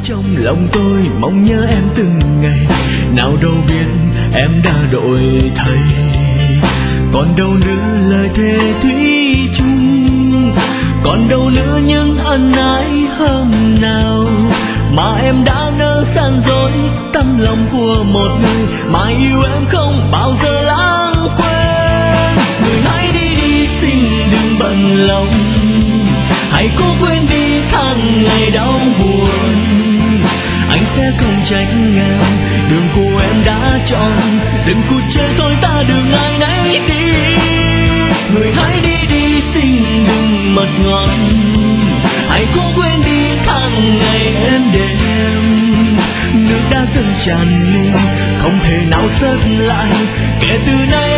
trong lòng tôi mong nhớ em từng ngày. Nào đâu biết em đã đổi thay, còn đâu nữa lời thề thủy chung, còn đâu nữa những ân ái hôm nào mà em đã nỡ gian dối tấm lòng của một người mà yêu em không bao giờ lãng quên. Người hãy đi đi xin đừng bận lòng, hãy cố quên đi tháng ngày đau buồn. Anh sẽ không tránh ngang đường của em đã chọn, dừng cuộc chơi thôi ta đường ai nấy đi. Người hãy đi đi xin đừng mật ngọt, hãy cố quên đi tháng ngày em đêm. Nước đã dâng tràn ly không thể nào rớt lại, kể từ nay